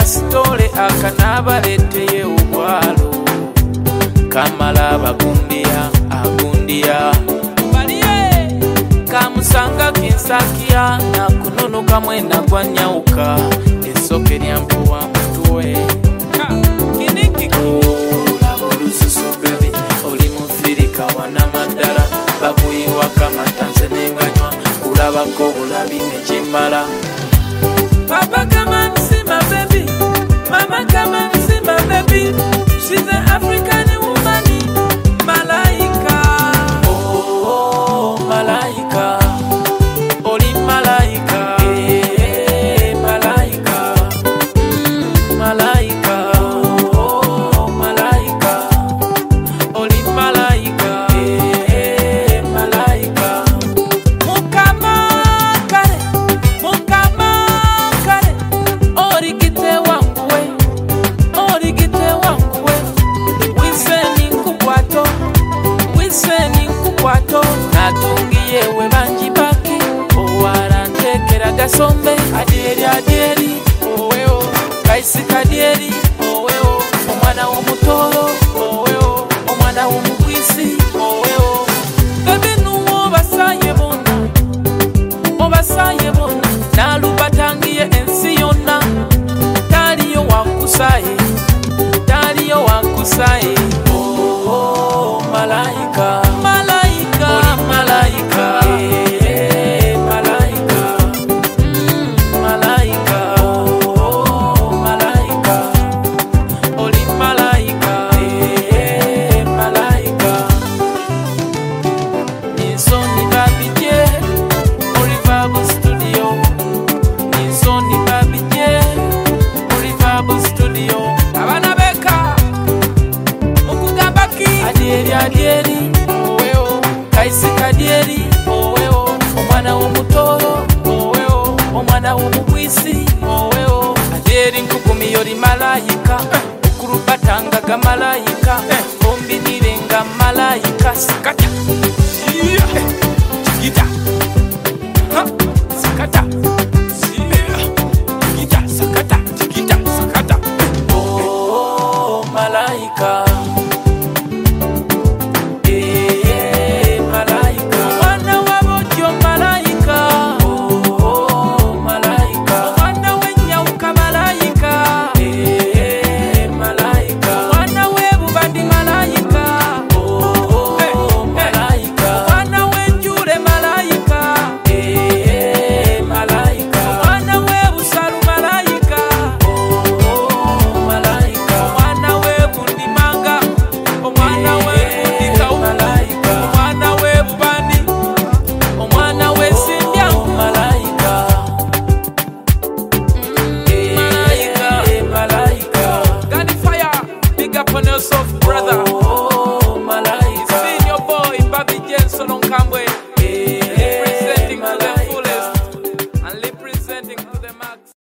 kasitole akanabaleteye obwalo kamala abagundiya agundiya baliye kamusanga kinsakiya nakunonoka mwena gwa nyawuka essoke lyampuwa mutwe kinikikula olususu bebi oli mufirika wanamaddala bakuyiwa kamatanze nenganywa kulabako bulabi nekimala. Papa, come and see my baby. Mama, come and see my baby. She's an African woman. Malaika. Oh, Malaika. Oli Malaika. Hey, Malaika. Malaika. Oh, Malaika. Oli Malaika. Hey, Malaika. Mukama kare. Mukama origite wangu we wiseni nkukwato natungiye we banji baki owarantekera gasombe adyeri oweo kaisi kadyeri oweo omwana w'omutoro oweo omwana w'omugwisi oweo bebi nuwo obasaye bona nalubatangiye ensi yonna taliyo wakusaye oh malaika malaika oli malaika malaika malaika oh malaika oli malaika malaika nisoni babije Oliver Studio nisoni babije Oliver Studio abana beka mukugambaki adyeri oweo kaisi kadyeri oweo omwana w'omutoro oweo omwana w'omugwisi oweo adyeri nkukumi yoli malayika okulubatangaga malayika